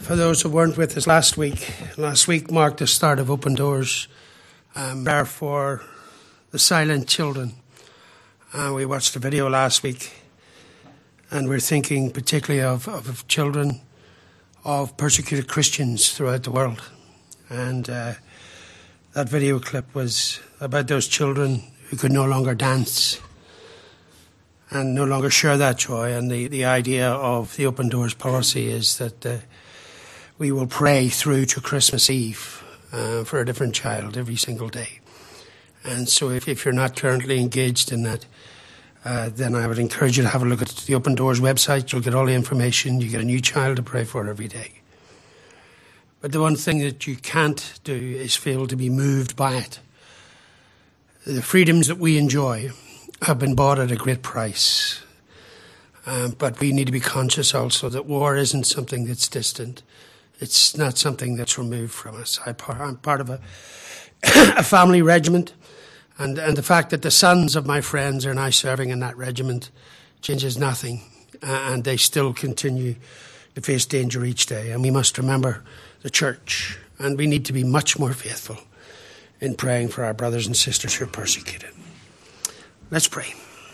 For those who weren't with us last week marked the start of Open Doors, prayer for the silent children. We watched a video last week, and we're thinking particularly of children of persecuted Christians throughout the world. And that video clip was about those children who could no longer dance and no longer share that joy. And the idea of the Open Doors policy is that we will pray through to Christmas Eve for a different child every single day. And so if you're not currently engaged in that, then I would encourage you to have a look at the Open Doors website. You'll get all the information. You get a new child to pray for every day. But the one thing that you can't do is fail to be moved by it. The freedoms that we enjoy have been bought at a great price. But we need to be conscious also that war isn't something that's distant. It's not something that's removed from us. I'm part of a family regiment, and the fact that the sons of my friends are now serving in that regiment changes nothing, and they still continue to face danger each day. And we must remember the church, and we need to be much more faithful in praying for our brothers and sisters who are persecuted. Let's pray.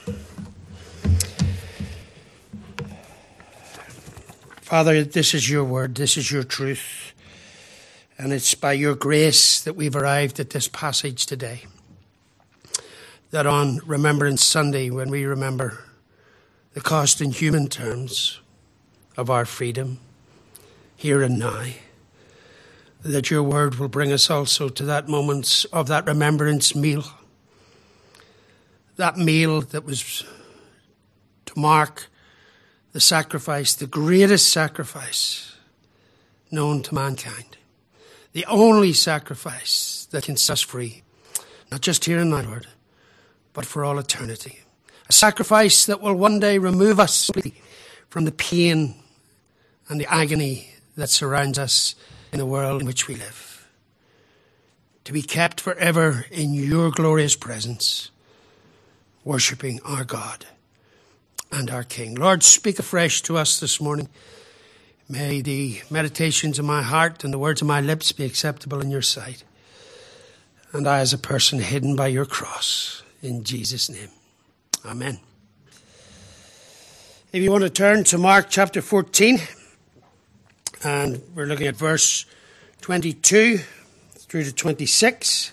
Father, this is your word, this is your truth, and it's by your grace that we've arrived at this passage today. That on Remembrance Sunday, when we remember the cost in human terms of our freedom, here and now, that your word will bring us also to that moment of that remembrance meal. That meal that was to mark the sacrifice, the greatest sacrifice known to mankind. The only sacrifice that can set us free, not just here and now, Lord, but for all eternity. A sacrifice that will one day remove us from the pain and the agony that surrounds us in the world in which we live. To be kept forever in your glorious presence, worshipping our God and our King. Lord, speak afresh to us this morning. May the meditations of my heart and the words of my lips be acceptable in your sight. And I, as a person hidden by your cross, in Jesus' name. Amen. If you want to turn to Mark chapter 14, and we're looking at verse 22 through to 26.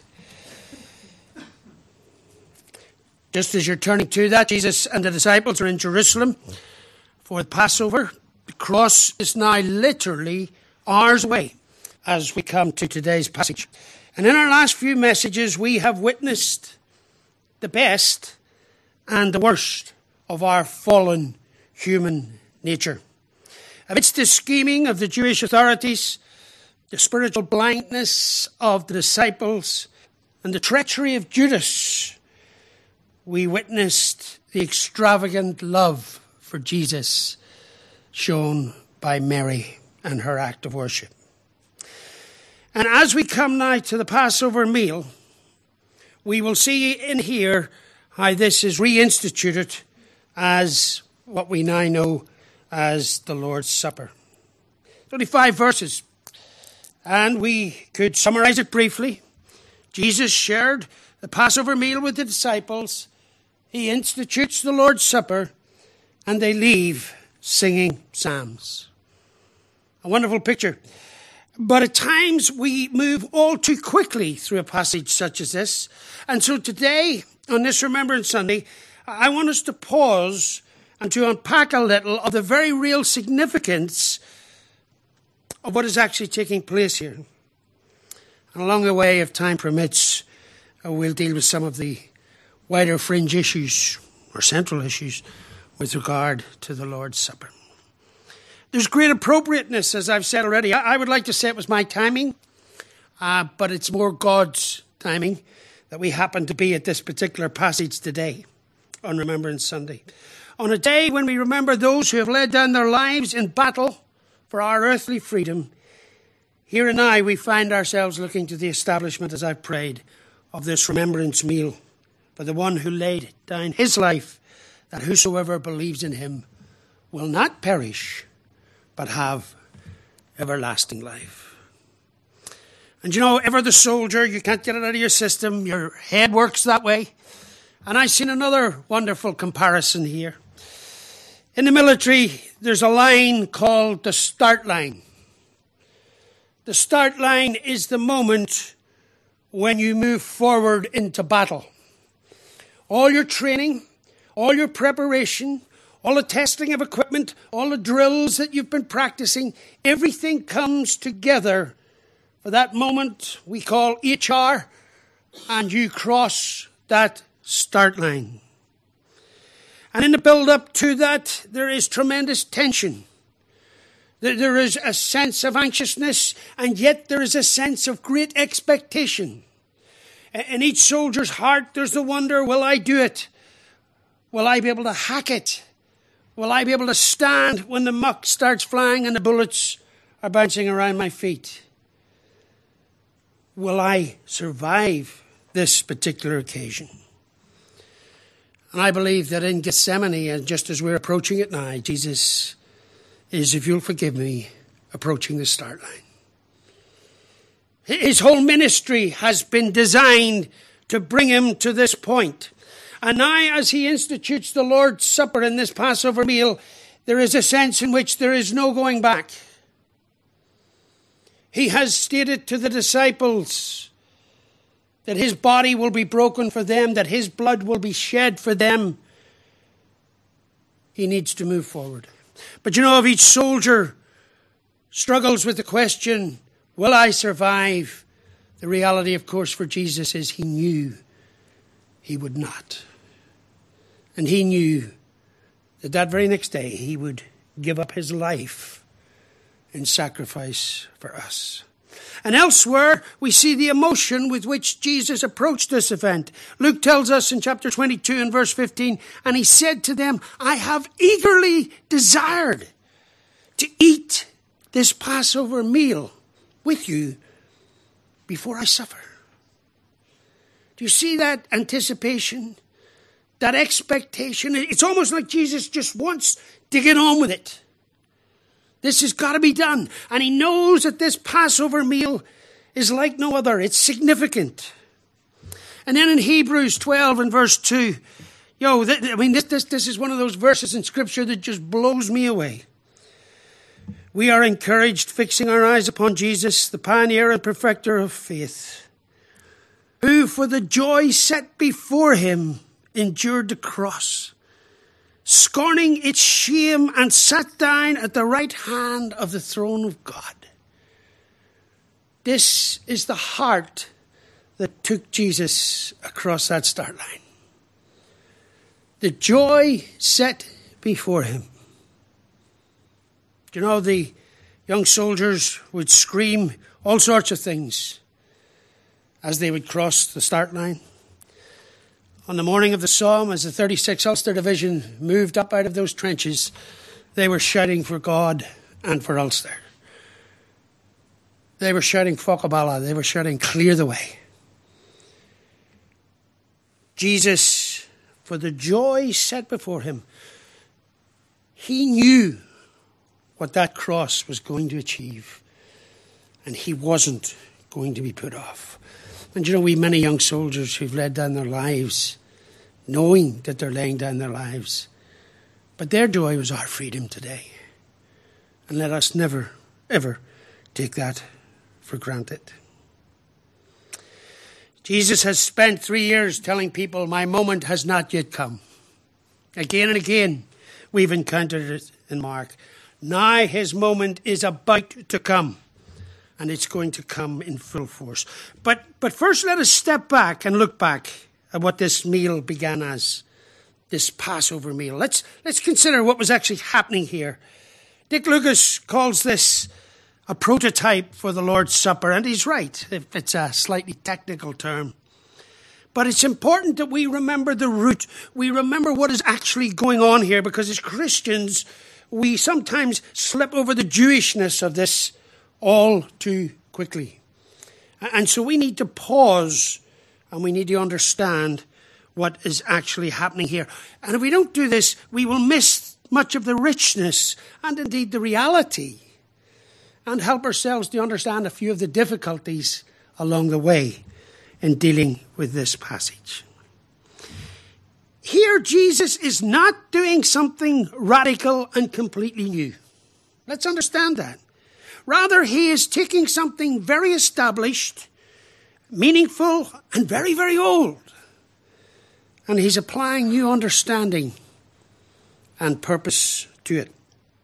Just as you're turning to that, Jesus and the disciples are in Jerusalem for the Passover. The cross is now literally hours away as we come to today's passage. And in our last few messages, we have witnessed the best and the worst of our fallen human nature. Amidst the scheming of the Jewish authorities, the spiritual blindness of the disciples, and the treachery of Judas, we witnessed the extravagant love for Jesus shown by Mary and her act of worship. And as we come now to the Passover meal, we will see and hear how this is reinstituted as what we now know as the Lord's Supper. It's only 5 verses, and we could summarize it briefly. Jesus shared the Passover meal with the disciples. He institutes the Lord's Supper, and they leave singing psalms. A wonderful picture. But at times we move all too quickly through a passage such as this. And so today, on this Remembrance Sunday, I want us to pause and to unpack a little of the very real significance of what is actually taking place here. And along the way, if time permits, we'll deal with some of the wider fringe issues or central issues with regard to the Lord's Supper. There's great appropriateness, as I've said already. I would like to say it was my timing, but it's more God's timing that we happen to be at this particular passage today on Remembrance Sunday. On a day when we remember those who have laid down their lives in battle for our earthly freedom, here and now we find ourselves looking to the establishment, as I've prayed, of this remembrance meal for the one who laid down his life, that whosoever believes in him will not perish, but have everlasting life. And you know, ever the soldier, you can't get it out of your system. Your head works that way. And I've seen another wonderful comparison here. In the military, there's a line called the start line. The start line is the moment when you move forward into battle. All your training, all your preparation, all the testing of equipment, all the drills that you've been practicing, everything comes together for that moment we call HR, and you cross that start line. And in the build-up to that, there is tremendous tension. There is a sense of anxiousness, and yet there is a sense of great expectation. In each soldier's heart, there's the wonder, will I do it? Will I be able to hack it? Will I be able to stand when the muck starts flying and the bullets are bouncing around my feet? Will I survive this particular occasion? And I believe that in Gethsemane, and just as we're approaching it now, Jesus is, if you'll forgive me, approaching the start line. His whole ministry has been designed to bring him to this point. And now, as he institutes the Lord's Supper in this Passover meal, there is a sense in which there is no going back. He has stated to the disciples that his body will be broken for them, that his blood will be shed for them. He needs to move forward. But you know, if each soldier struggles with the question, will I survive? The reality, of course, for Jesus is he knew he would not. And he knew that that very next day he would give up his life in sacrifice for us. And elsewhere, we see the emotion with which Jesus approached this event. Luke tells us in chapter 22 and verse 15, and he said to them, I have eagerly desired to eat this Passover meal with you before I suffer. Do you see that anticipation, that expectation? It's almost like Jesus just wants to get on with it. This has got to be done. And he knows that this Passover meal is like no other. It's significant. And then in Hebrews 12 and verse 2, this is one of those verses in Scripture that just blows me away. We are encouraged, fixing our eyes upon Jesus, the pioneer and perfecter of faith, who for the joy set before him endured the cross, scorning its shame, and sat down at the right hand of the throne of God. This is the heart that took Jesus across that start line. The joy set before him. Do you know, the young soldiers would scream all sorts of things as they would cross the start line. On the morning of the Somme, as the 36th Ulster Division moved up out of those trenches, they were shouting for God and for Ulster. They were shouting Fochabala. They were shouting, clear the way. Jesus, for the joy set before him, he knew what that cross was going to achieve, and he wasn't going to be put off. And you know, we many young soldiers who've laid down their lives, knowing that they're laying down their lives. But their joy was our freedom today. And let us never, ever take that for granted. Jesus has spent 3 years telling people, my moment has not yet come. Again and again, we've encountered it in Mark. Now his moment is about to come. And it's going to come in full force. But first let us step back and look back at what this meal began as. This Passover meal. Let's consider what was actually happening here. Dick Lucas calls this a prototype for the Lord's Supper. And he's right, if it's a slightly technical term. But it's important that we remember the root. We remember what is actually going on here. Because as Christians, we sometimes slip over the Jewishness of this all too quickly. And so we need to pause and we need to understand what is actually happening here. And if we don't do this, we will miss much of the richness and indeed the reality and help ourselves to understand a few of the difficulties along the way in dealing with this passage. Here, Jesus is not doing something radical and completely new. Let's understand that. Rather, he is taking something very established, meaningful, and very, very old, and he's applying new understanding and purpose to it.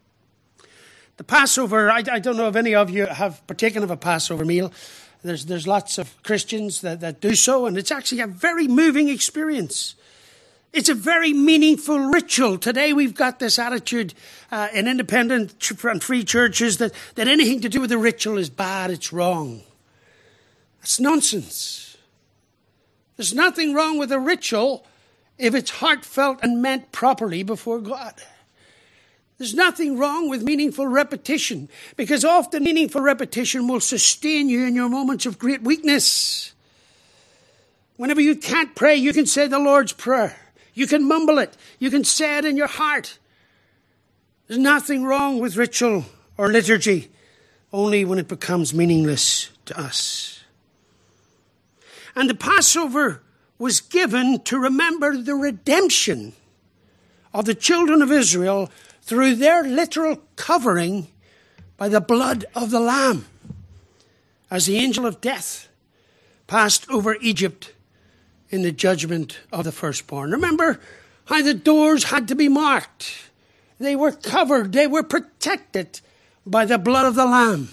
The Passover, I don't know if any of you have partaken of a Passover meal. There's lots of Christians that do so, and it's actually a very moving experience. It's a very meaningful ritual. Today we've got this attitude in independent and free churches that anything to do with the ritual is bad, it's wrong. That's nonsense. There's nothing wrong with a ritual if it's heartfelt and meant properly before God. There's nothing wrong with meaningful repetition, because often meaningful repetition will sustain you in your moments of great weakness. Whenever you can't pray, you can say the Lord's Prayer. You can mumble it. You can say it in your heart. There's nothing wrong with ritual or liturgy, only when it becomes meaningless to us. And the Passover was given to remember the redemption of the children of Israel through their literal covering by the blood of the Lamb, as the angel of death passed over Egypt in the judgment of the firstborn. Remember how the doors had to be marked. They were covered. They were protected by the blood of the Lamb.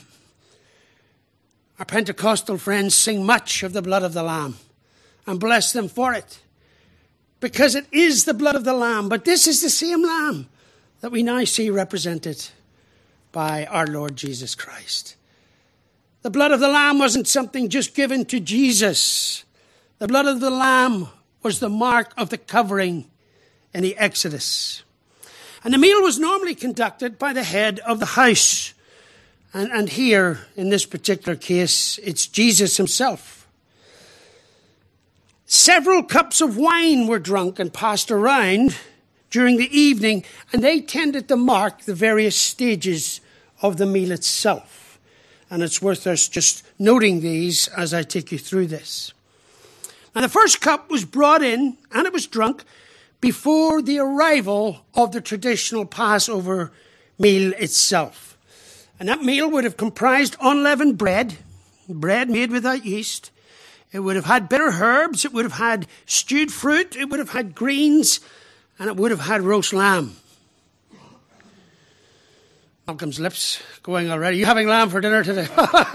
Our Pentecostal friends sing much of the blood of the Lamb and bless them for it, because it is the blood of the Lamb. But this is the same Lamb that we now see represented by our Lord Jesus Christ. The blood of the Lamb wasn't something just given to Jesus. The blood of the Lamb was the mark of the covering in the Exodus. And the meal was normally conducted by the head of the house. And here, in this particular case, it's Jesus himself. Several cups of wine were drunk and passed around during the evening, and they tended to mark the various stages of the meal itself. And it's worth us just noting these as I take you through this. And the first cup was brought in, and it was drunk before the arrival of the traditional Passover meal itself. And that meal would have comprised unleavened bread made without yeast. It would have had bitter herbs. It would have had stewed fruit. It would have had greens. And it would have had roast lamb. Malcolm's lips going already. You having lamb for dinner today?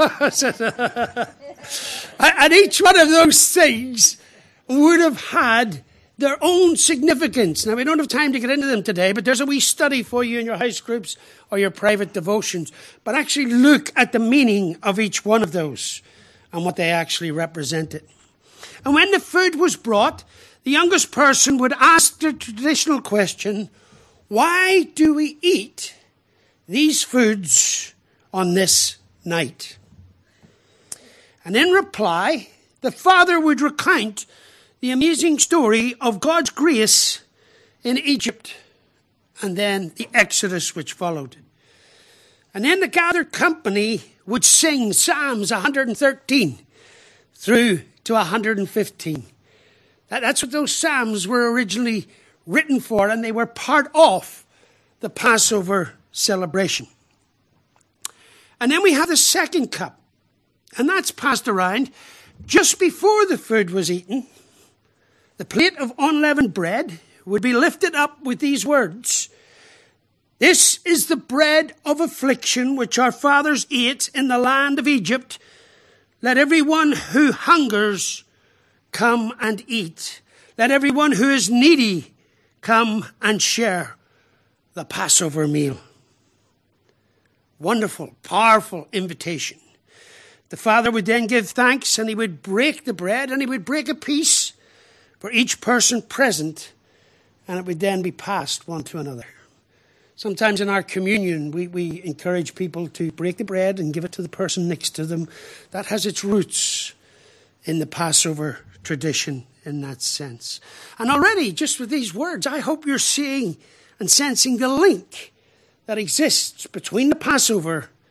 And each one of those things would have had their own significance. Now, we don't have time to get into them today, but there's a wee study for you in your house groups or your private devotions. But actually look at the meaning of each one of those and what they actually represented. And when the food was brought, the youngest person would ask the traditional question, why do we eat these foods on this night? And in reply, the father would recount the amazing story of God's grace in Egypt and then the Exodus which followed. And then the gathered company would sing Psalms 113 through to 115. That's what those Psalms were originally written for, and they were part of the Passover celebration. And then we have the second cup, and that's passed around just before the food was eaten. The plate of unleavened bread would be lifted up with these words, "This is the bread of affliction which our fathers ate in the land of Egypt. Let everyone who hungers come and eat. Let everyone who is needy come and share the Passover meal." Wonderful, powerful invitation. The father would then give thanks, and he would break the bread, and he would break a piece for each person present, and it would then be passed one to another. Sometimes in our communion, we encourage people to break the bread and give it to the person next to them. That has its roots in the Passover tradition in that sense. And already, just with these words, I hope you're seeing and sensing the link that exists between the Passover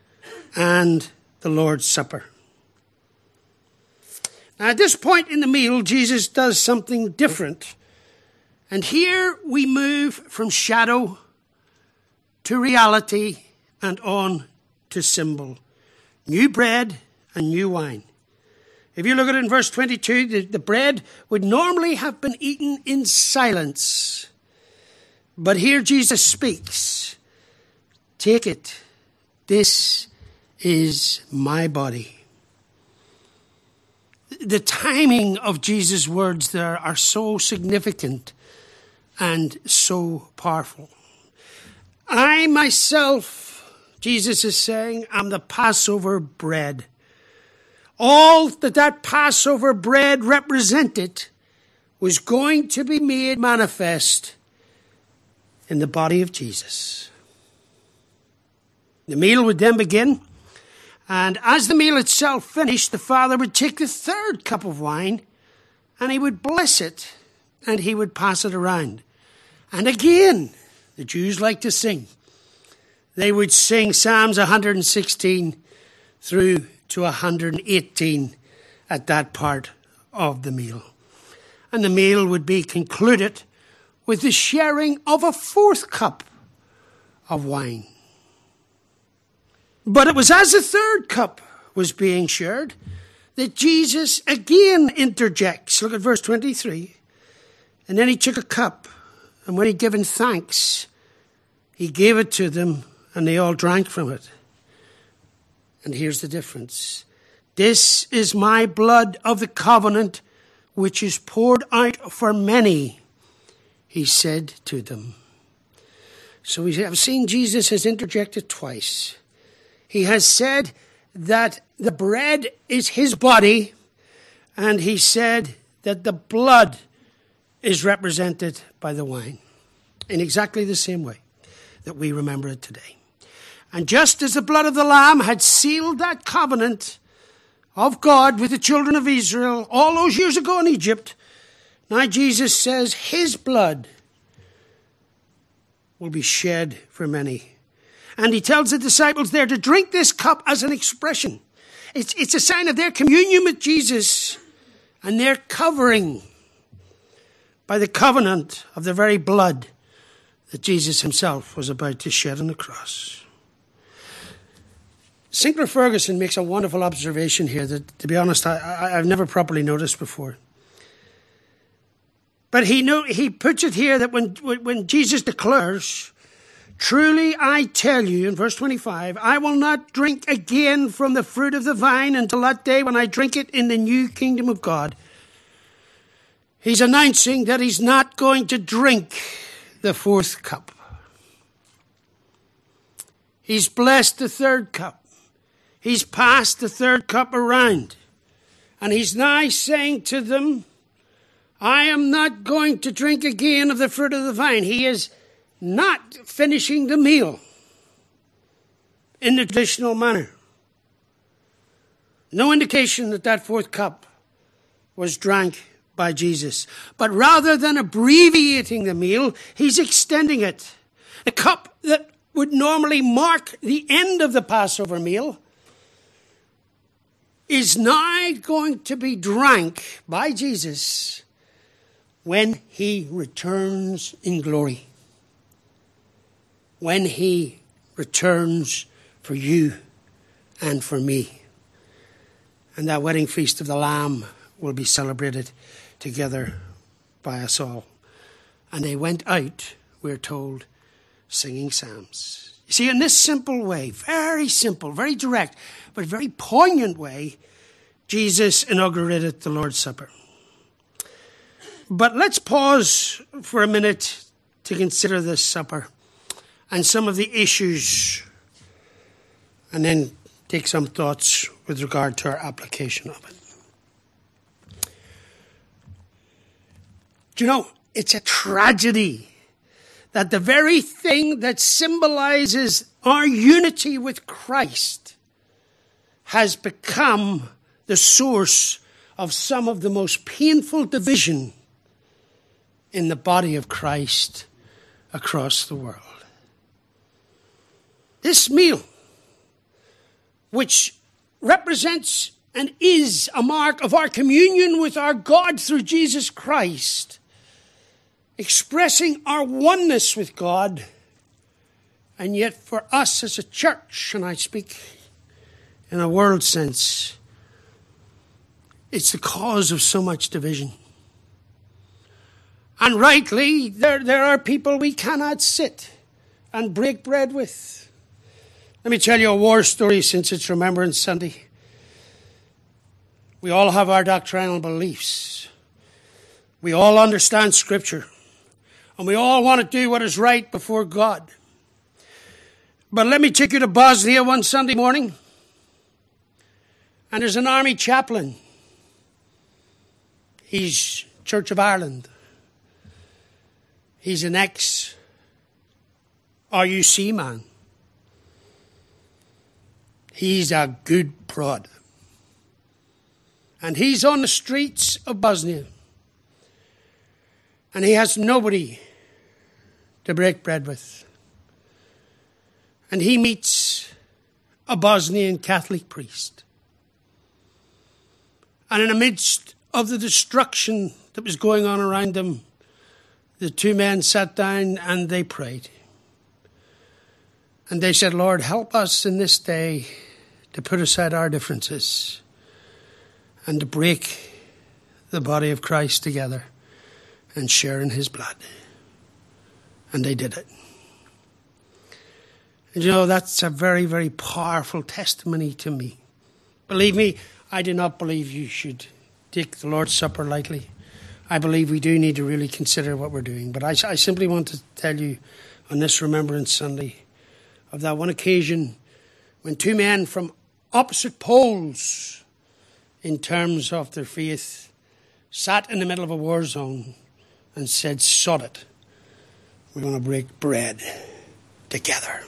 and the Lord's Supper. Now, at this point in the meal, Jesus does something different. And here we move from shadow to reality and on to symbol. New bread and new wine. If you look at it in verse 22, the bread would normally have been eaten in silence. But here Jesus speaks. Take it. This is my body. The timing of Jesus' words there are so significant and so powerful. I myself, Jesus is saying, am the Passover bread. All that Passover bread represented was going to be made manifest in the body of Jesus. The meal would then begin, and as the meal itself finished, the Father would take the third cup of wine, and he would bless it, and he would pass it around. And again, the Jews like to sing. They would sing Psalms 116 through to 118 at that part of the meal. And the meal would be concluded with the sharing of a fourth cup of wine. But it was as the third cup was being shared that Jesus again interjects. Look at verse 23. And then he took a cup, and when he'd given thanks, he gave it to them, and they all drank from it. And here's the difference. This is my blood of the covenant, which is poured out for many, he said to them. So we have seen Jesus has interjected twice. He has said that the bread is his body, and he said that the blood is represented by the wine in exactly the same way that we remember it today. And just as the blood of the Lamb had sealed that covenant of God with the children of Israel all those years ago in Egypt, now Jesus says his blood will be shed for many. And he tells the disciples there to drink this cup as an expression. It's a sign of their communion with Jesus and their covering by the covenant of the very blood that Jesus himself was about to shed on the cross. Sinclair Ferguson makes a wonderful observation here that, to be honest, I've never properly noticed before. But he puts it here that when Jesus declares, truly I tell you, in verse 25, I will not drink again from the fruit of the vine until that day when I drink it in the new kingdom of God. He's announcing that he's not going to drink the fourth cup. He's blessed the third cup. He's passed the third cup around. And he's now saying to them, I am not going to drink again of the fruit of the vine. He is not finishing the meal in the traditional manner. No indication that fourth cup was drank by Jesus. But rather than abbreviating the meal, he's extending it. The cup that would normally mark the end of the Passover meal is now going to be drank by Jesus when he returns in glory. When he returns for you and for me. And that wedding feast of the Lamb will be celebrated together by us all. And they went out, we're told, singing psalms. You see, in this simple way, very simple, very direct, but very poignant way, Jesus inaugurated the Lord's Supper. But let's pause for a minute to consider this supper and some of the issues, and then take some thoughts with regard to our application of it. Do you know, it's a tragedy that the very thing that symbolizes our unity with Christ has become the source of some of the most painful division in the body of Christ across the world. This meal which represents and is a mark of our communion with our God through Jesus Christ, expressing our oneness with God. And yet for us as a church, and I speak in a world sense, it's the cause of so much division. And rightly, there are people we cannot sit and break bread with. Let me tell you a war story since it's Remembrance Sunday. We all have our doctrinal beliefs. We all understand Scripture. And we all want to do what is right before God. But let me take you to Bosnia one Sunday morning. And there's an army chaplain. He's Church of Ireland. He's an ex-RUC man. He's a good prod. And he's on the streets of Bosnia. And he has nobody to break bread with. And he meets a Bosnian Catholic priest. And in the midst of the destruction that was going on around them, the two men sat down and they prayed. And they said, Lord, help us in this day to put aside our differences and to break the body of Christ together and share in his blood. And they did it. And you know, that's a very, very powerful testimony to me. Believe me, I do not believe you should take the Lord's Supper lightly. I believe we do need to really consider what we're doing. But I simply want to tell you on this Remembrance Sunday of that one occasion when two men from opposite poles in terms of their faith sat in the middle of a war zone and said, sod it, we're going to break bread together.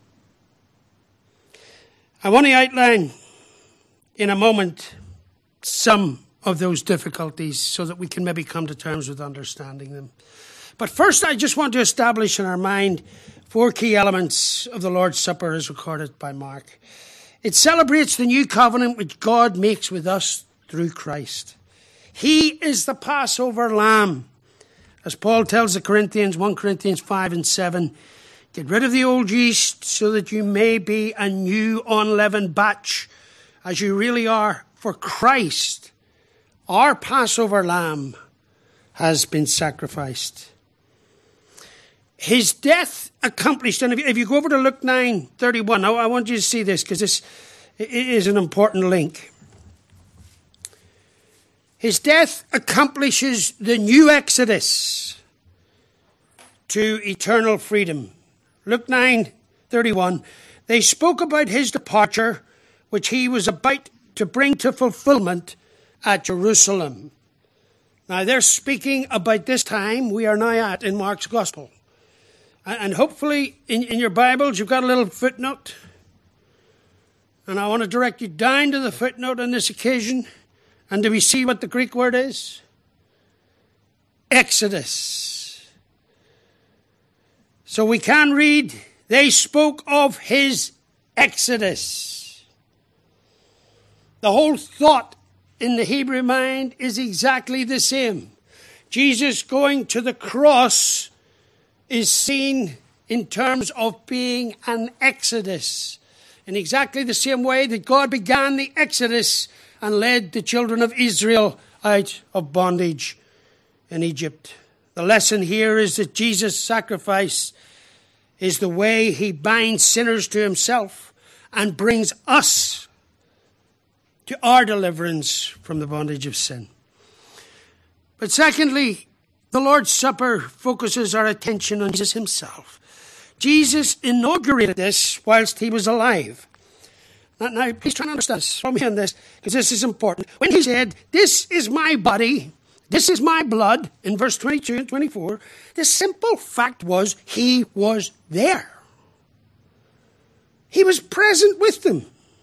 I want to outline in a moment some of those difficulties so that we can maybe come to terms with understanding them. But first, I just want to establish in our mind 4 key elements of the Lord's Supper as recorded by Mark. It celebrates the new covenant which God makes with us through Christ. He is the Passover lamb. As Paul tells the Corinthians, 1 Corinthians 5 and 7, get rid of the old yeast so that you may be a new unleavened batch, as you really are. For Christ, our Passover lamb, has been sacrificed. His death accomplished. And if you go over to Luke 9:31, I want you to see this because this is an important link. His death accomplishes the new exodus to eternal freedom. Luke 9:31, they spoke about his departure, which he was about to bring to fulfillment at Jerusalem. Now they're speaking about this time we are now at in Mark's Gospel. And hopefully in your Bibles you've got a little footnote. And I want to direct you down to the footnote on this occasion. And do we see what the Greek word is? Exodus. So we can read, they spoke of his exodus. The whole thought in the Hebrew mind is exactly the same. Jesus going to the cross is seen in terms of being an exodus. In exactly the same way that God began the exodus and led the children of Israel out of bondage in Egypt. The lesson here is that Jesus' sacrifice is the way he binds sinners to himself and brings us to our deliverance from the bondage of sin. But secondly, the Lord's Supper focuses our attention on Jesus himself. Jesus inaugurated this whilst he was alive. Now, please try and understand this. Follow me on this, because this is important. When he said, this is my body, this is my blood, in verse 22 and 24, the simple fact was he was there. He was present with them.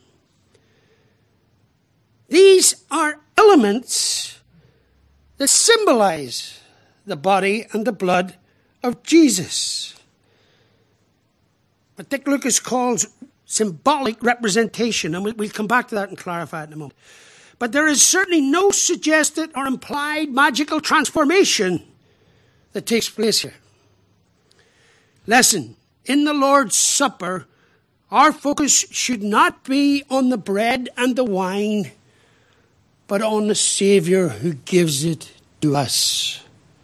These are elements that symbolize the body and the blood of Jesus. What Dick Lucas calls symbolic representation, and we'll come back to that and clarify it in a moment. But there is certainly no suggested or implied magical transformation that takes place here. Listen, in the Lord's Supper, our focus should not be on the bread and the wine, but on the Savior who gives it to us.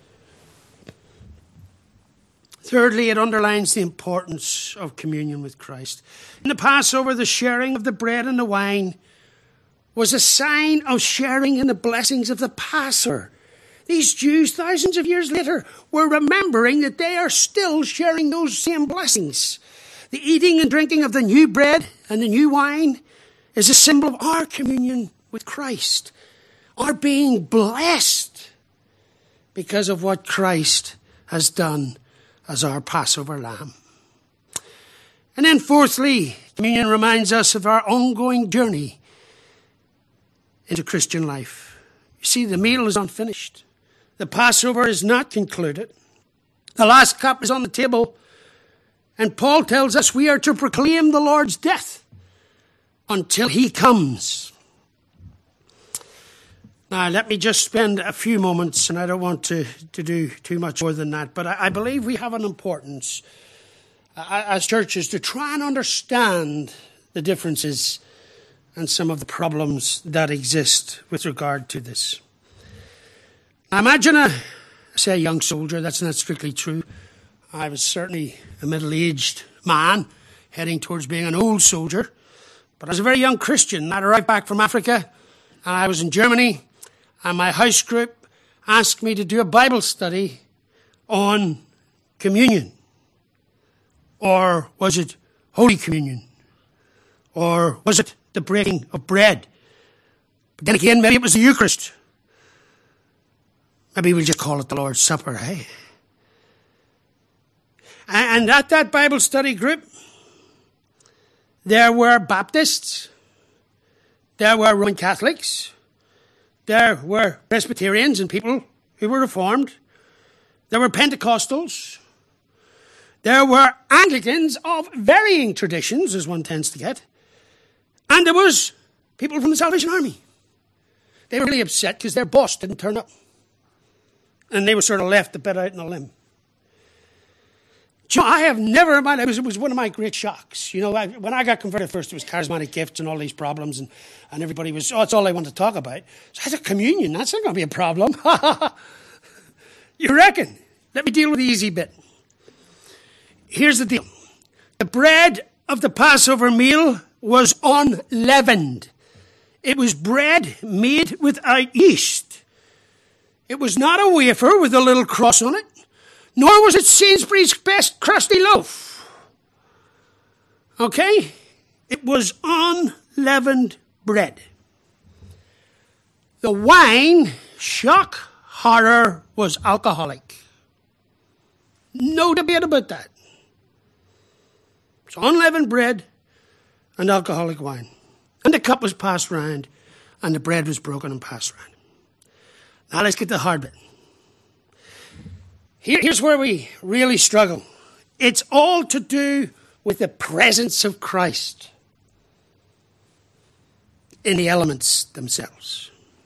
Thirdly, it underlines the importance of communion with Christ. In the Passover, the sharing of the bread and the wine was a sign of sharing in the blessings of the Passover. These Jews, thousands of years later, were remembering that they are still sharing those same blessings. The eating and drinking of the new bread and the new wine is a symbol of our communion with Christ, our being blessed because of what Christ has done as our Passover lamb. And then fourthly, communion reminds us of our ongoing journey into Christian life. You see, the meal is unfinished. The Passover is not concluded. The last cup is on the table, and Paul tells us we are to proclaim the Lord's death until he comes. Now, let me just spend a few moments, and I don't want to do too much more than that, but I believe we have an importance as churches to try and understand the differences and some of the problems that exist with regard to this. Now, imagine I say a young soldier. That's not strictly true. I was certainly a middle-aged man heading towards being an old soldier, but I was a very young Christian. I'd arrived back from Africa, and I was in Germany, and my house group asked me to do a Bible study on communion. Or was it Holy Communion? Or was it the breaking of bread? But then again, maybe it was the Eucharist. Maybe we'll just call it the Lord's Supper, hey? And at that Bible study group, there were Baptists, there were Roman Catholics, there were Presbyterians and people who were Reformed, there were Pentecostals, there were Anglicans of varying traditions, as one tends to get, and there was people from the Salvation Army. They were really upset because their boss didn't turn up. And they were sort of left a bit out on a limb. You know, I have never in my life, it was one of my great shocks. You know, when I got converted first, it was charismatic gifts and all these problems, and everybody was, it's all I want to talk about. So I said, communion, that's not going to be a problem. You reckon? Let me deal with the easy bit. Here's the deal. The bread of the Passover meal was unleavened. It was bread made without yeast. It was not a wafer with a little cross on it, nor was it Sainsbury's best crusty loaf. Okay? It was unleavened bread. The wine, shock, horror, was alcoholic. No debate about that. It's unleavened bread and alcoholic wine. And the cup was passed round, and the bread was broken and passed round. Now let's get to the hard bit. Here's where we really struggle. It's all to do with the presence of Christ in the elements themselves.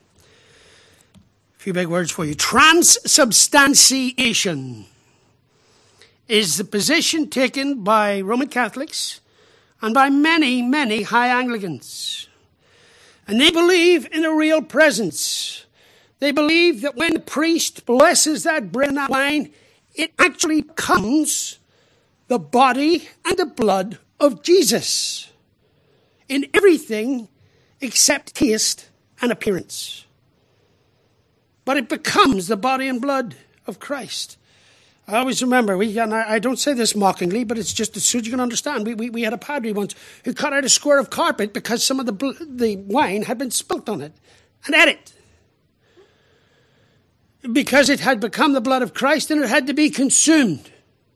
A few big words for you. Transubstantiation is the position taken by Roman Catholics and by many, many high Anglicans. And they believe in a real presence. They believe that when the priest blesses that bread and that wine, it actually becomes the body and the blood of Jesus in everything except taste and appearance. But it becomes the body and blood of Christ. I always remember, and I don't say this mockingly, but it's just so you can understand. We had a padre once who cut out a square of carpet because some of the wine had been spilt on it and ate it. Because it had become the blood of Christ and it had to be consumed.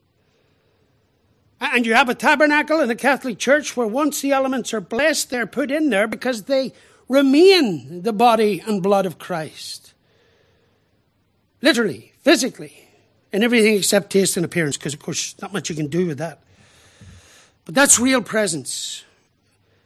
And you have a tabernacle in the Catholic Church where once the elements are blessed, they're put in there because they remain the body and blood of Christ. Literally, physically, in everything except taste and appearance, because of course not much you can do with that. But that's real presence.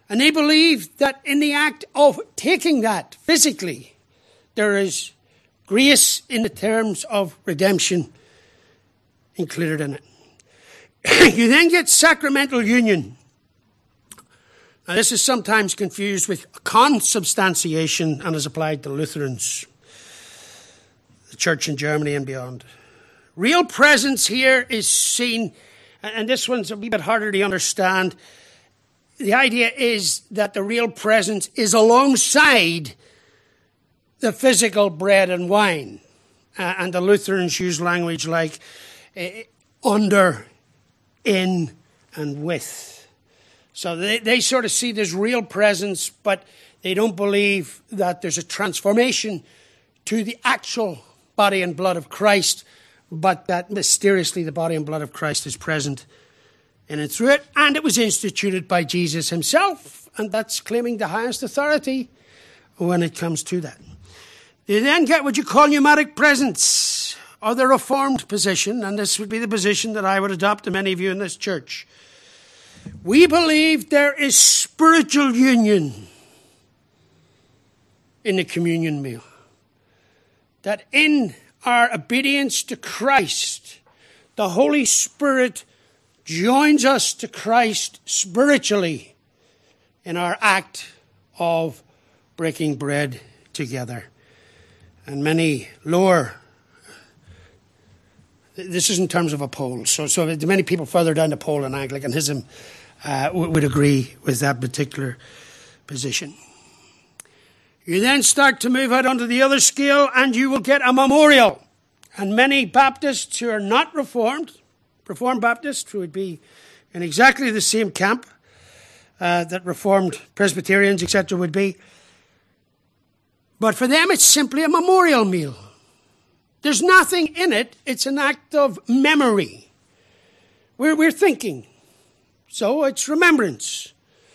And they believe that in the act of taking that physically, there is grace in the terms of redemption included in it. You then get sacramental union. Now, this is sometimes confused with consubstantiation and is applied to Lutherans, the church in Germany and beyond. Real presence here is seen, and this one's a wee bit harder to understand. The idea is that the real presence is alongside the physical bread and wine. And the Lutherans use language like under, in, and with. So they sort of see there's real presence, but they don't believe that there's a transformation to the actual body and blood of Christ, but that mysteriously the body and blood of Christ is present in and through it. And it was instituted by Jesus himself, and that's claiming the highest authority when it comes to that. You then get what you call pneumatic presence, or the Reformed position, and this would be the position that I would adopt to many of you in this church. We believe there is spiritual union in the communion meal. That in our obedience to Christ, the Holy Spirit joins us to Christ spiritually in our act of breaking bread together. And many lower, this is in terms of a poll, so many people further down the poll in Anglicanism would agree with that particular position. You then start to move out onto the other scale and you will get a memorial. And many Baptists who are not Reformed Baptists, who would be in exactly the same camp that Reformed Presbyterians, etc. would be. But for them it's simply a memorial meal. There's nothing in it. It's an act of memory. We're thinking. So it's remembrance.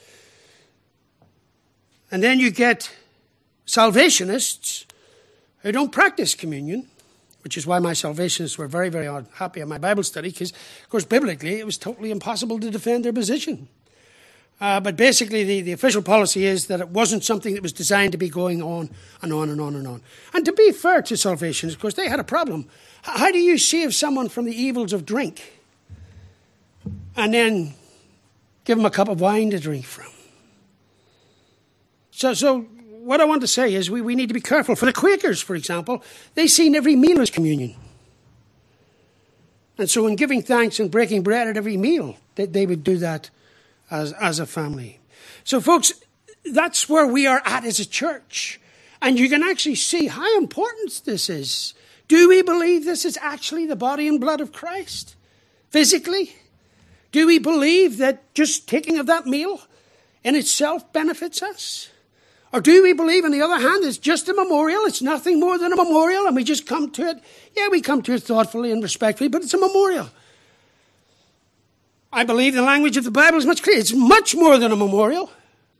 And then you get Salvationists who don't practice communion, which is why my Salvationists were very, very unhappy in my Bible study, because, of course, biblically, it was totally impossible to defend their position. But basically, the official policy is that it wasn't something that was designed to be going on and on and on and on. And to be fair to Salvationists, of course, they had a problem. How do you save someone from the evils of drink and then give them a cup of wine to drink from? So what I want to say is we need to be careful. For the Quakers, for example, they seen every meal as communion. And so in giving thanks and breaking bread at every meal, they would do that as a family. So folks, that's where we are at as a church. And you can actually see how important this is. Do we believe this is actually the body and blood of Christ? Physically? Do we believe that just taking of that meal in itself benefits us? Or do we believe, on the other hand, it's just a memorial, it's nothing more than a memorial, and we just come to it? Yeah, we come to it thoughtfully and respectfully, but it's a memorial. I believe the language of the Bible is much clearer. It's much more than a memorial.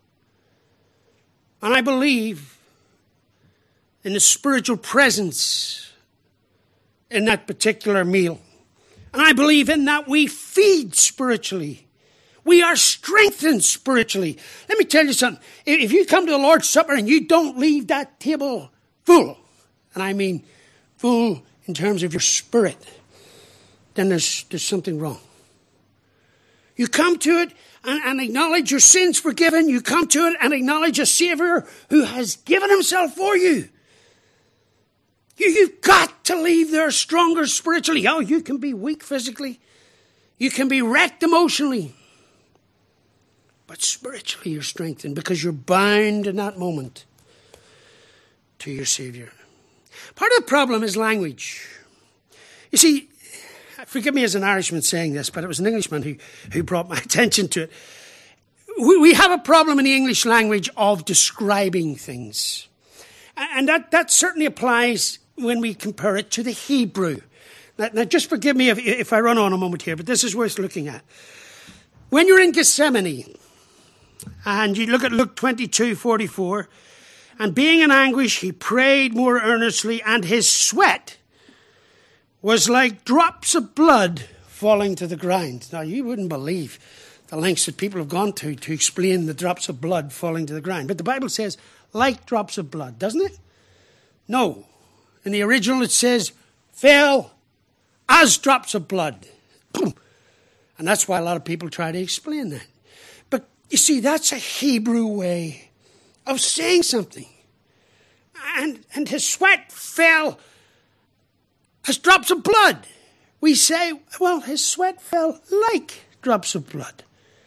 And I believe in the spiritual presence in that particular meal. And I believe in that we feed spiritually. We are strengthened spiritually. Let me tell you something. If you come to the Lord's Supper and you don't leave that table full, and I mean full in terms of your spirit, then there's something wrong. You come to it and acknowledge your sins forgiven. You come to it and acknowledge a Savior who has given himself for you. You've got to leave there stronger spiritually. Oh, you can be weak physically. You can be wrecked emotionally. But spiritually you're strengthened because you're bound in that moment to your Savior. Part of the problem is language. You see, forgive me as an Irishman saying this, but it was an Englishman who brought my attention to it. We have a problem in the English language of describing things. And that certainly applies when we compare it to the Hebrew. Now just forgive me if I run on a moment here, but this is worth looking at. When you're in Gethsemane, and you look at Luke 22:44, and being in anguish, he prayed more earnestly, and his sweat was like drops of blood falling to the ground. Now, you wouldn't believe the lengths that people have gone to explain the drops of blood falling to the ground. But the Bible says, like drops of blood, doesn't it? No. In the original it says, fell as drops of blood. Boom. And that's why a lot of people try to explain that. But you see, that's a Hebrew way of saying something. And his sweat fell as drops of blood. We say, well, his sweat fell like drops of blood.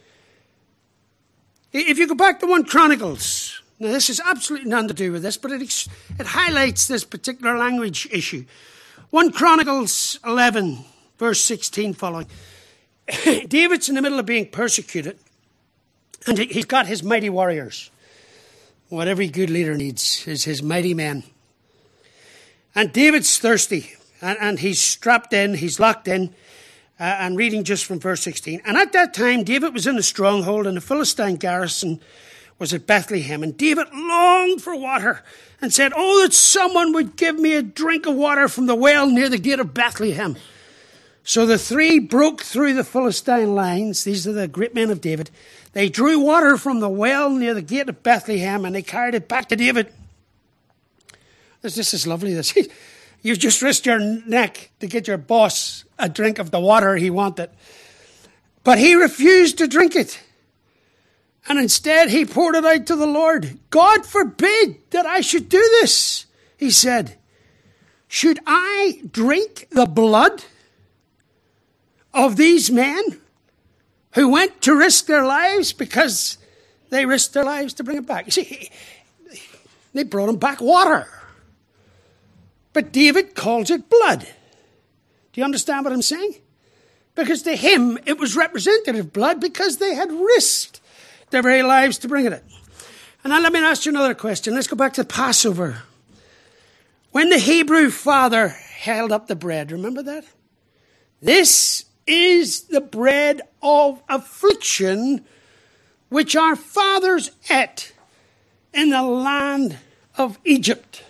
If you go back to 1 Chronicles, now this has absolutely nothing to do with this, but it highlights this particular language issue. 1 Chronicles 11, verse 16 following. David's in the middle of being persecuted, and he's got his mighty warriors. What every good leader needs is his mighty men. And David's thirsty, and he's strapped in, he's locked in, and reading just from verse 16. And at that time, David was in a stronghold, and the Philistine garrison was at Bethlehem. And David longed for water and said, oh, that someone would give me a drink of water from the well near the gate of Bethlehem. So the three broke through the Philistine lines. These are the great men of David. They drew water from the well near the gate of Bethlehem, and they carried it back to David. This is lovely. This. You've just risked your neck to get your boss a drink of the water he wanted. But he refused to drink it. And instead he poured it out to the Lord. God forbid that I should do this, he said. Should I drink the blood of these men who went to risk their lives because they risked their lives to bring it back? You see, they brought him back water. But David calls it blood. Do you understand what I'm saying? Because to him, it was representative blood because they had risked their very lives to bring it in. And now let me ask you another question. Let's go back to Passover. When the Hebrew father held up the bread, remember that? This is the bread of affliction which our fathers ate in the land of Egypt.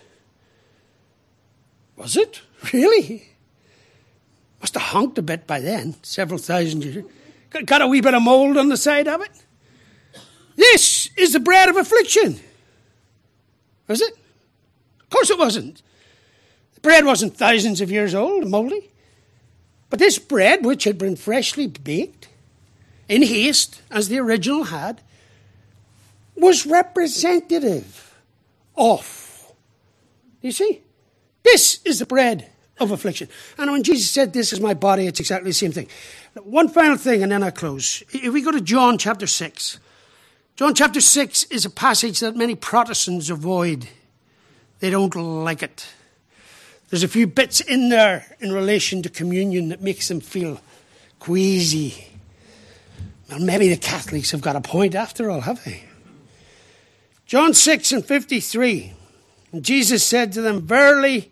Was it? Really? Must have honked a bit by then, several thousand years. Got a wee bit of mold on the side of it. This is the bread of affliction. Was it? Of course it wasn't. The bread wasn't thousands of years old, moldy. But this bread, which had been freshly baked, in haste, as the original had, was representative of. You see? This is the bread of affliction. And when Jesus said, this is my body, it's exactly the same thing. One final thing, and then I close. If we go to John chapter 6. John chapter 6 is a passage that many Protestants avoid. They don't like it. There's a few bits in there in relation to communion that makes them feel queasy. Well, maybe the Catholics have got a point after all, have they? John 6 and 53. And Jesus said to them, very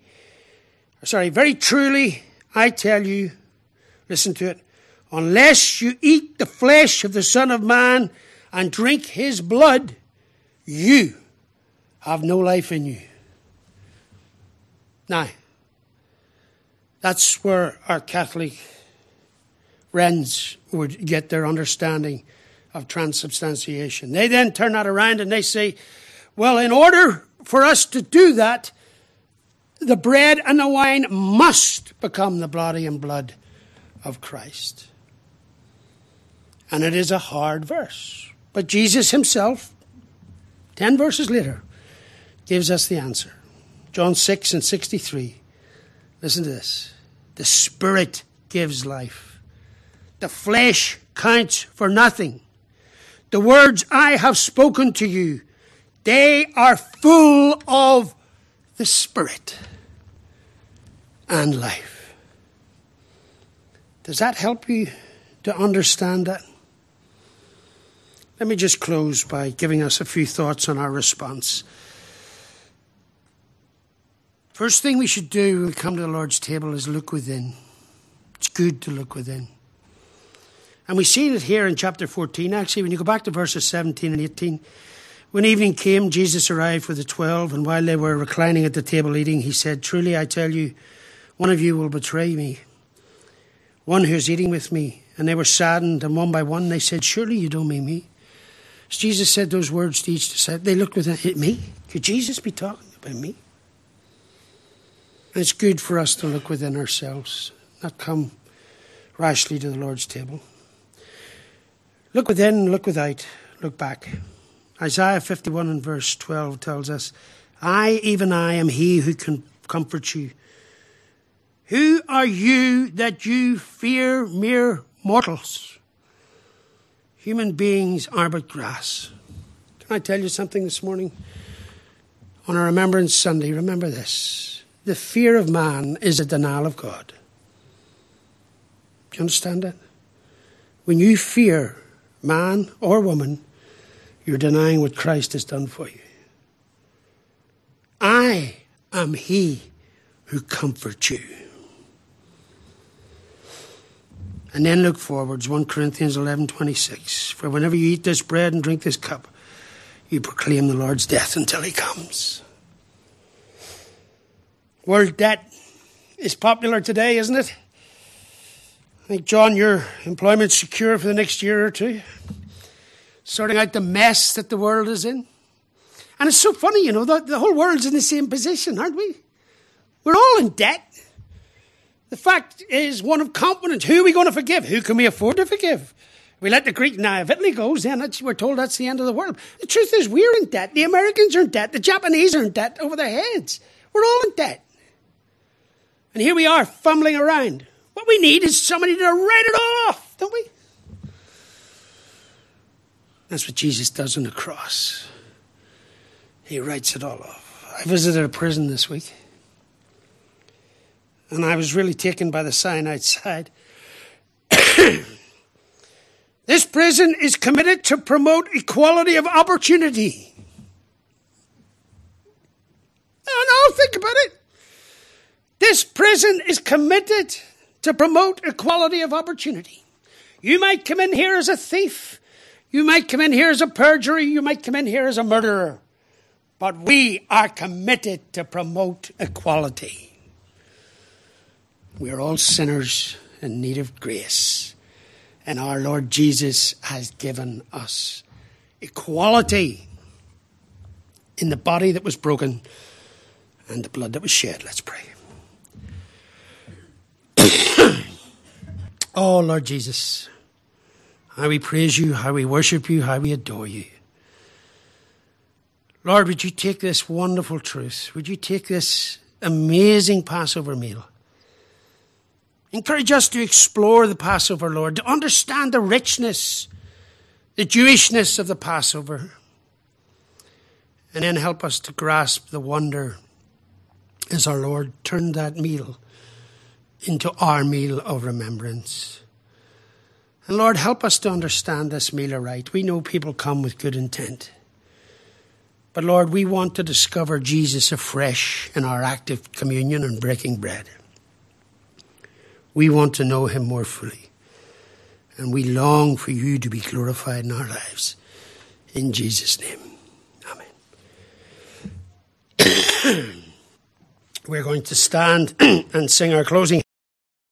truly, I tell you, listen to it, unless you eat the flesh of the Son of Man and drink his blood, you have no life in you. Now, that's where our Catholic friends would get their understanding of transubstantiation. They then turn that around and they say, well, in order for us to do that, the bread and the wine must become the body and blood of Christ. And it is a hard verse. But Jesus himself, 10 verses later, gives us the answer. John 6 and 63. Listen to this. The Spirit gives life. The flesh counts for nothing. The words I have spoken to you, they are full of the Spirit and life. Does that help you to understand that? Let me just close by giving us a few thoughts on our response. First thing we should do when we come to the Lord's table is look within. It's good to look within. And we see it here in chapter 14. Actually, when you go back to verses 17 and 18, when evening came, Jesus arrived with the 12, and while they were reclining at the table eating, he said, truly I tell you, one of you will betray me, one who is eating with me And they were saddened, and one by one they said, surely you don't mean me. As Jesus said those words to each disciple, they looked within, me? Could Jesus be talking about me? And it's good for us to look within ourselves, not come rashly to the Lord's table. Look within, look without, look back. Isaiah 51 and verse 12 tells us, I, even I, am he who can comfort you. Who are you that you fear mere mortals? Human beings are but grass. Can I tell you something this morning? On a Remembrance Sunday, remember this. The fear of man is a denial of God. Do you understand that? When you fear man or woman, you're denying what Christ has done for you. I am he who comforts you. And then look forwards, 1 Corinthians 11:26. For whenever you eat this bread and drink this cup, you proclaim the Lord's death until he comes. World debt is popular today, isn't it? I think, John, your employment's secure for the next year or two. Sorting out the mess that the world is in. And it's so funny, you know, the whole world's in the same position, aren't we? We're all in debt. The fact is one of confidence. Who are we going to forgive? Who can we afford to forgive? We let the Greek now, if Italy goes, then we're told that's the end of the world. The truth is we're in debt. The Americans are in debt. The Japanese are in debt over their heads. We're all in debt. And here we are fumbling around. What we need is somebody to write it all off, don't we? That's what Jesus does on the cross. He writes it all off. I visited a prison this week. And I was really taken by the sign outside. This prison is committed to promote equality of opportunity. No, think about it. This prison is committed to promote equality of opportunity. You might come in here as a thief. You might come in here as a perjurer. You might come in here as a murderer. But we are committed to promote equality. We are all sinners in need of grace. And our Lord Jesus has given us equality in the body that was broken and the blood that was shed. Let's pray. Oh, Lord Jesus, how we praise you, how we worship you, how we adore you. Lord, would you take this wonderful truth? Would you take this amazing Passover meal? Encourage us to explore the Passover, Lord, to understand the richness, the Jewishness of the Passover, and then help us to grasp the wonder as our Lord turned that meal into our meal of remembrance. And Lord, help us to understand this meal aright. We know people come with good intent. But Lord, we want to discover Jesus afresh in our active communion and breaking bread. We want to know him more fully. And we long for you to be glorified in our lives. In Jesus' name. Amen. We're going to stand and sing our closing